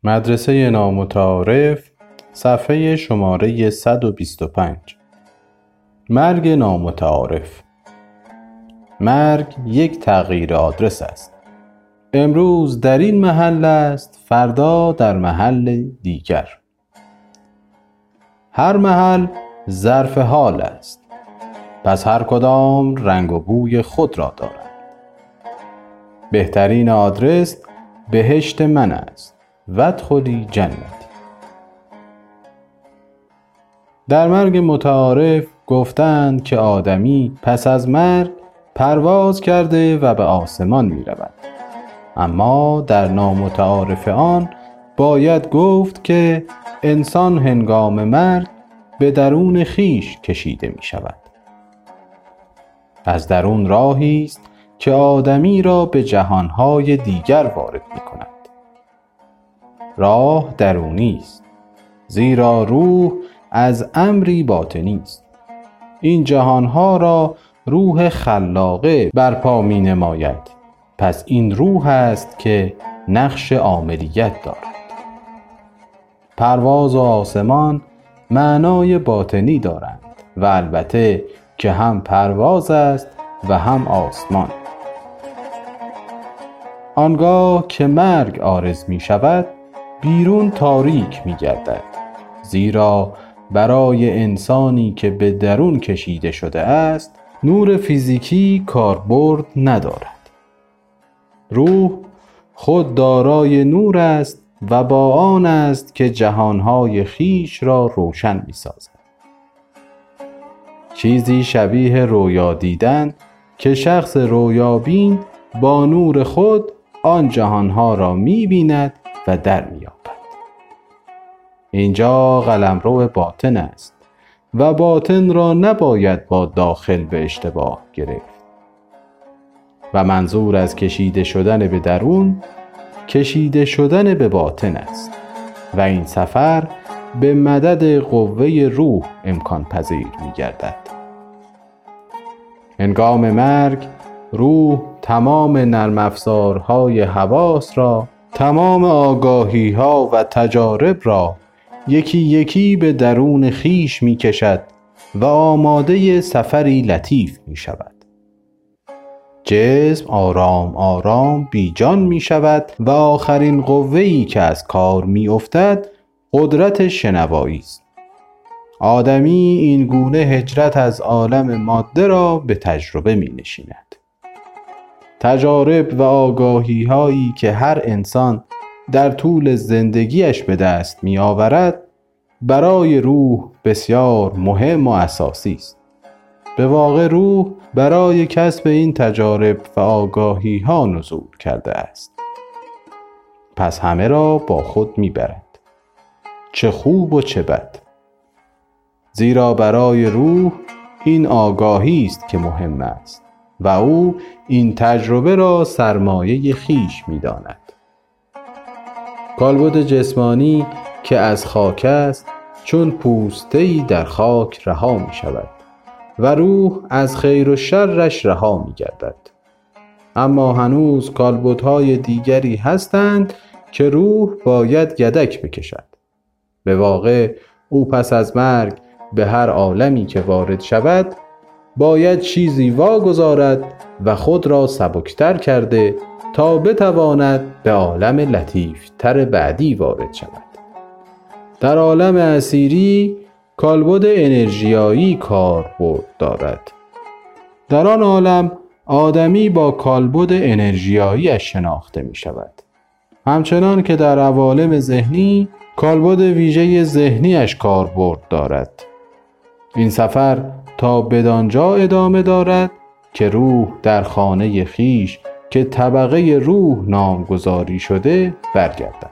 مدرسه نامتعارف، صفحه شماره 125. مرگ نامتعارف. مرگ یک تغییر آدرس است. امروز در این محل است، فردا در محل دیگر. هر محل ظرف حال است، پس هر کدام رنگ و بوی خود را دارد. بهترین آدرس بهشت من است، وادخلی جنتی. در مرگ متعارف گفتند که آدمی پس از مرگ پرواز کرده و به آسمان می رود. اما در نامتعارف آن باید گفت که انسان هنگام مرگ به درون خویش کشیده می شود. از درون راهی است که آدمی را به جهانهای دیگر وارد می کند. راه درونی است، زیرا روح از امری باطنی است. این جهانها را روح خلاقه برپا می نماید. پس این روح است که نقش عاملیت دارد. پرواز و آسمان معنای باطنی دارند و البته که هم پرواز است و هم آسمان. آنگاه که مرگ عارض می شود، بیرون تاریک می گردد، زیرا برای انسانی که به درون کشیده شده است نور فیزیکی کاربرد ندارد. روح خود دارای نور است و با آن است که جهانهای خویش را روشن می سازد. چیزی شبیه رویا دیدن که شخص رویابین با نور خود آن جهانها را می بیند و در می یابد. اینجا قلمرو باطن است و باطن را نباید با داخل به اشتباه گرفت. و منظور از کشیده شدن به درون، کشیده شدن به باطن است و این سفر به مدد قوه روح امکان پذیر می گردد. هنگام مرگ روح تمام نرم افزارهای حواس را، تمام آگاهی ها و تجارب را یکی یکی به درون خویش می کشد و آماده سفری لطیف می شود. جسم آرام آرام بی جان می شود و آخرین قوه‌ای که از کار می افتد قدرت شنوایی است. آدمی این گونه هجرت از عالم ماده را به تجربه می نشیند. تجارب و آگاهی هایی که هر انسان در طول زندگیش به دست می آورد برای روح بسیار مهم و اساسی است. به واقع روح برای کسب این تجارب و آگاهی ها نزول کرده است. پس همه را با خود می برد، چه خوب و چه بد. زیرا برای روح این آگاهی است که مهم است و او این تجربه را سرمایه خویش می داند. کالبد جسمانی که از خاک است چون پوسته‌ای در خاک رها می شود و روح از خیر و شرش رها می گردد. اما هنوز کالبدهای دیگری هستند که روح باید یدک بکشد. به واقع او پس از مرگ به هر عالمی که وارد شود باید چیزی واگذارد و خود را سبکتر کرده تا بتواند به عالم لطیفتر بعدی وارد شود. در عالم اسیری کالبد انرژیایی کاربرد دارد. در آن عالم آدمی با کالبد انرژیایی‌اش شناخته می شود. همچنان که در عوالم ذهنی کالبد ویژه ذهنیش کاربرد دارد. این سفر تا بدانجا ادامه دارد که روح در خانه خویش که طبقه روح نامگذاری شده برگردد.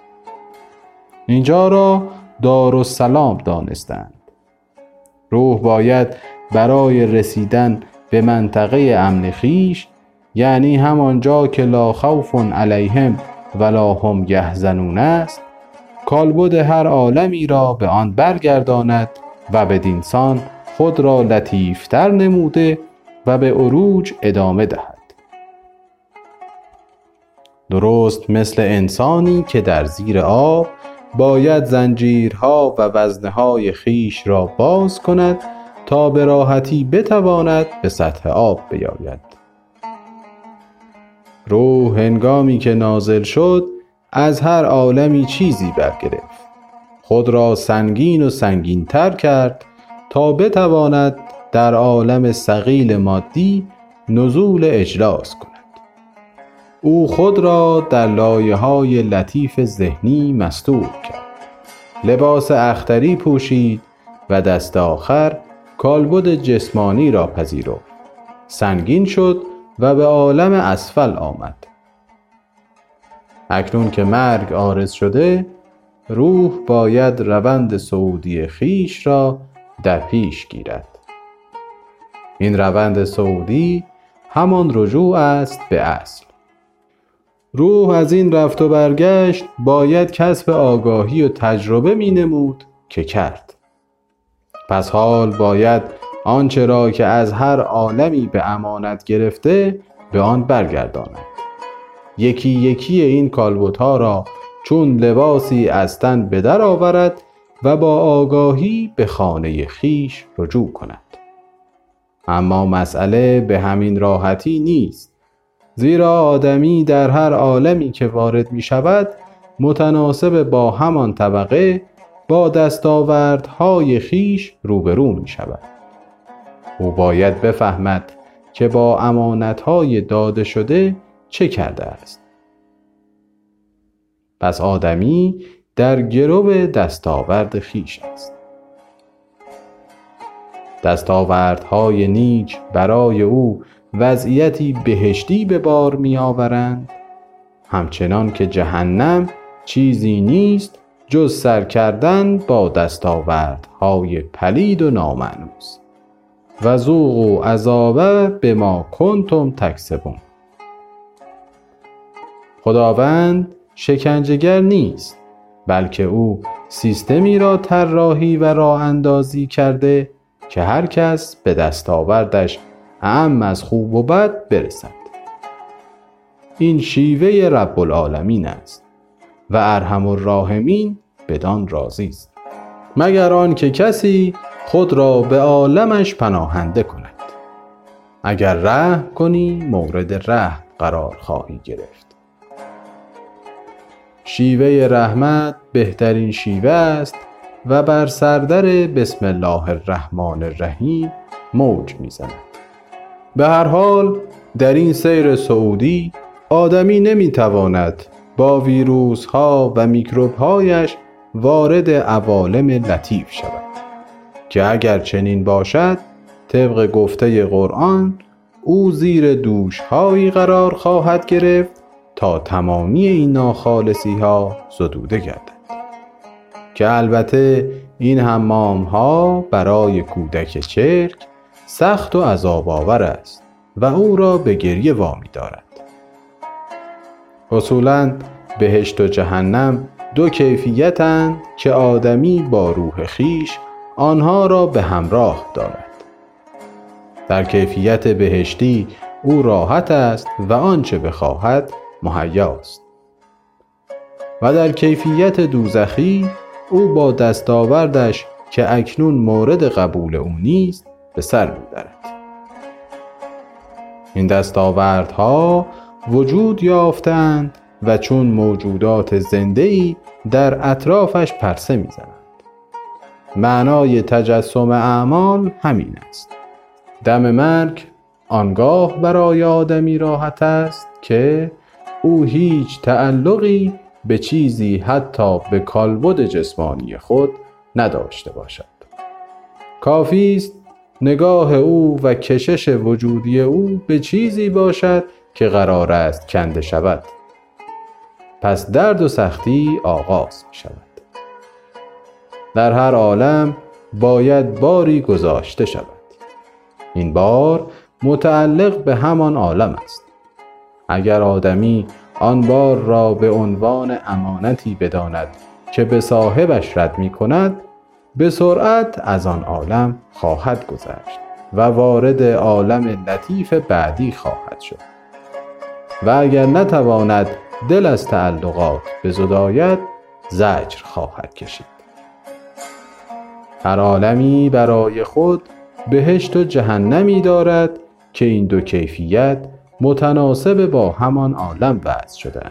اینجا را دارالسلام دانستند. روح باید برای رسیدن به منطقه امن خویش، یعنی همانجا که لا خوف علیهم ولا هم یحزنون است، کالبد هر عالمی را به آن برگرداند و بدینسان خود را لطیفتر نموده و به عروج ادامه دهد. درست مثل انسانی که در زیر آب باید زنجیرها و وزنهای خیش را باز کند تا به راحتی بتواند به سطح آب بیاید. روح هنگامی که نازل شد از هر عالمی چیزی برگرفت، خود را سنگین و سنگین تر کرد تا بتواند در عالم ثقیل مادی نزول اجلاس کند. او خود را در لایه‌های لطیف ذهنی مستور کرد، لباس اختری پوشید و دست آخر کالبد جسمانی را پذیرفت، سنگین شد و به عالم اسفل آمد. اکنون که مرگ عارض شده، روح باید روند صعودی خیش را در پیش گیرد. این روند صعودی همان رجوع است به اصل. روح از این رفت و برگشت باید کسب آگاهی و تجربه می نمود که کرد. پس حال باید آنچه را که از هر عالمی به امانت گرفته به آن برگرداند. یکی یکی این کالبدها را چون لباسی از تن به در آورد و با آگاهی به خانه خیش رجوع کند. اما مسئله به همین راحتی نیست، زیرا آدمی در هر عالمی که وارد می شود متناسب با همان طبقه با دستاوردهای خیش روبرو می شود. او باید بفهمد که با امانتهای داده شده چه کرده است. پس آدمی در گرو دستاورد خیش است. دستاوردهای نیک برای او وضعیتی بهشتی به بار می آورند، همچنان که جهنم چیزی نیست جز سر کردن با دستاوردهای پلید و نامانوس. و ذوقوا عذاب بما کنتم تکسبون. خداوند شکنجه‌گر نیست، بلکه او سیستمی را طراحی و راه اندازی کرده که هر کس به دستاوردش اعم از خوب و بد برسد. این شیوه رب العالمین است و ارحم الراحمین بدان راضی است، مگر آن که کسی خود را به عالمش پناهنده کند. اگر رحم کنی مورد رحم قرار خواهی گرفت. شیوه رحمت بهترین شیوه است و بر سردر بسم الله الرحمن الرحیم موج میزند. به هر حال در این سیر صعودی آدمی نمیتواند با ویروس ها و میکروب هایش وارد عوالم لطیف شود که اگر چنین باشد طبق گفته قرآن او زیر دوش هایی قرار خواهد گرفت تا تمامی این ناخالصی ها زدوده گردد، که البته این حمام ها برای کودک چرک سخت و عذاب آور است و او را به گریه وامی دارد. اصولاً بهشت و جهنم دو کیفیتند که آدمی با روح خیش آنها را به همراه دارد. در کیفیت بهشتی او راحت است و آنچه بخواهد مهیاست، و در کیفیت دوزخی او با دستاوردش که اکنون مورد قبول او نیست به سر میبرد. این دستاوردها وجود یافتند و چون موجودات زنده‌ای در اطرافش پرسه میزنند. معنای تجسم اعمال همین است. دم مرگ آنگاه برای آدمی راحت است که او هیچ تعلقی به چیزی حتی به کالبد جسمانی خود نداشته باشد. کافی است نگاه او و کشش وجودی او به چیزی باشد که قرار است کنده شود. پس درد و سختی آغاز می شود. در هر عالم باید باری گذاشته شود. این بار متعلق به همان عالم است. اگر آدمی آن بار را به عنوان امانتی بداند که به صاحبش رد می کند، به سرعت از آن عالم خواهد گذشت و وارد عالم لطیف بعدی خواهد شد. و اگر نتواند دل از تعلقات بزداید زجر خواهد کشید. هر عالمی برای خود بهشت و جهنمی دارد که این دو کیفیت متناسب با همان عالم وضع شدند.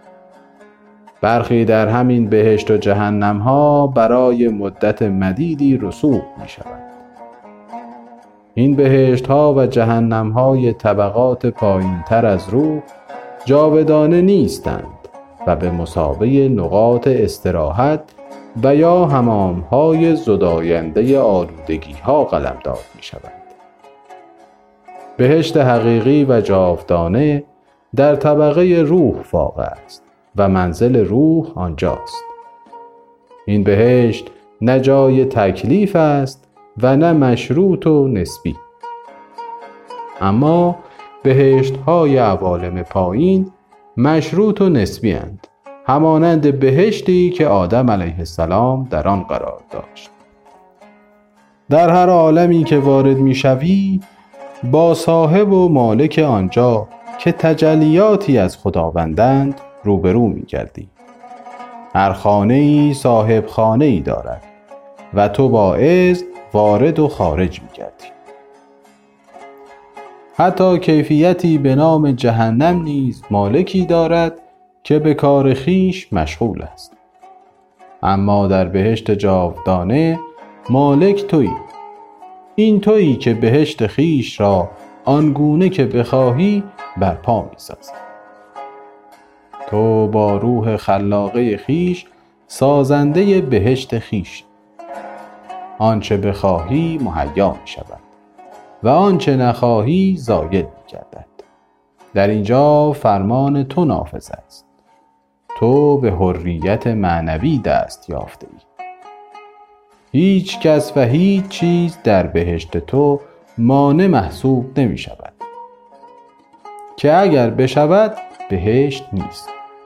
برخی در همین بهشت و جهنم ها برای مدت مدیدی رسوخ می شوند. این بهشت ها و جهنم های طبقات پایین تر از روح جاودانه نیستند و به مثابه نقاط استراحت و یا حمام های زداینده آلودگی ها قلمداد می شوند. بهشت حقیقی و جاودانه در طبقه روح واقع است و منزل روح آنجاست. این بهشت نه جای تکلیف است و نه مشروط و نسبی. اما بهشت های عوالم پایین مشروط و نسبی اند، همانند بهشتی که آدم علیه السلام در آن قرار داشت. در هر عالمی که وارد می شوی با صاحب و مالک آنجا که تجلیاتی از خداوندند روبرو می گردی. هر خانه‌ای صاحب خانه‌ای دارد و تو با اذن وارد و خارج می گردی. حتی کیفیتی به نام جهنم نیز مالکی دارد که به کار خویش مشغول است. اما در بهشت جاودانه مالک تویی. این تویی که بهشت خویش را آنگونه که بخواهی برپا می‌سازی. تو با روح خلاقه خویش سازنده بهشت خویش. آنچه بخواهی مهیا می‌شود و آنچه نخواهی زایل می‌گردد. در اینجا فرمان تو نافذ است. تو به حریت معنوی دست یافته ای. هیچ کس و هیچ چیز در بهشت تو مانع محسوب نمی شود که اگر بشود بهشت نیست.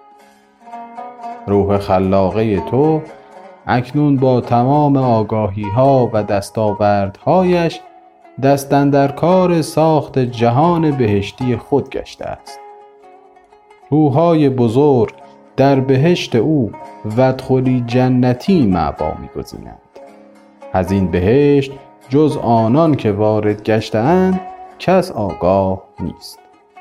روح خلاقه تو اکنون با تمام آگاهی ها و دستاوردهایش دست اندر کار ساخت جهان بهشتی خود گشته است. روح‌های بزرگ در بهشت او وادخلی جنتی مأوا می‌گزینند. از این بهشت جز آنان که وارد گشته‌اند کس آگاه نیست.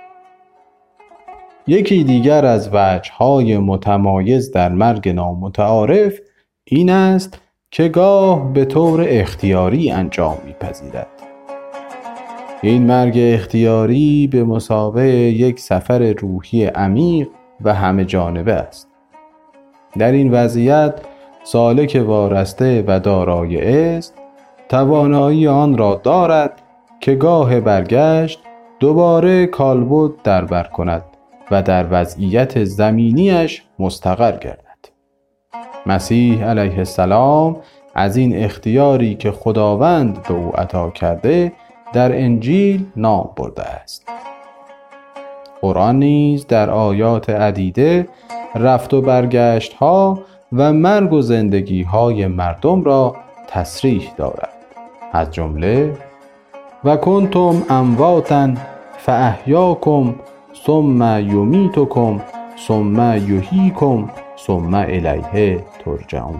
یکی دیگر از وجه‌های متمایز در مرگ نامتعارف این است که گاه به طور اختیاری انجام می‌پذیرد. این مرگ اختیاری به مثابه یک سفر روحی عمیق و همه جانبه است. در این وضعیت سالک وارسته و دارای اذن توانایی آن را دارد که گاه برگشت دوباره کالبد در بر کند و در وضعیت زمینیش مستقر گردد. مسیح علیه السلام از این اختیاری که خداوند به او عطا کرده در انجیل نام برده است. قرآن نیز در آیات عدیده رفت و برگشت ها و مرگ و زندگی های مردم را تصریح دارد. از جمله و کنتم امواتا فاحیاکم ثم یمیتکم ثم یحییکم ثم الیه ترجعون.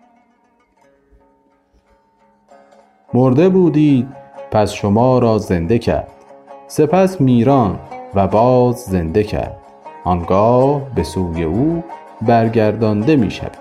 مرده بودید پس شما را زنده کرد، سپس میران و باز زنده کرد، آنگاه به سوی او برگردانده می شود.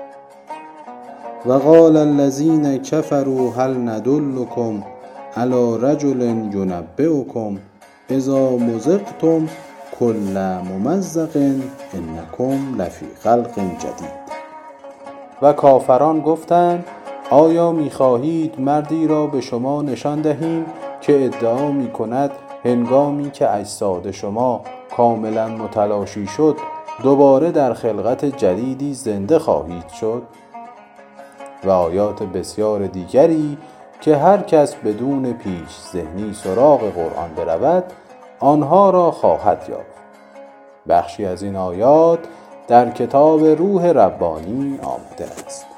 و قال الذین کفروا هل ندلکم علی رجل ینبئکم اذا مزقتم کل ممزق انکم لفی خلق جدید. و کافران گفتند آیا می‌خواهید مردی را به شما نشان دهیم که ادعا می‌کند هنگامی که اجساد شما کاملا متلاشی شد دوباره در خلقت جدیدی زنده خواهید شد؟ و آیات بسیار دیگری که هر کس بدون پیش ذهنی سراغ قرآن برود آنها را خواهد یافت. بخشی از این آیات در کتاب روح ربانی آمده است.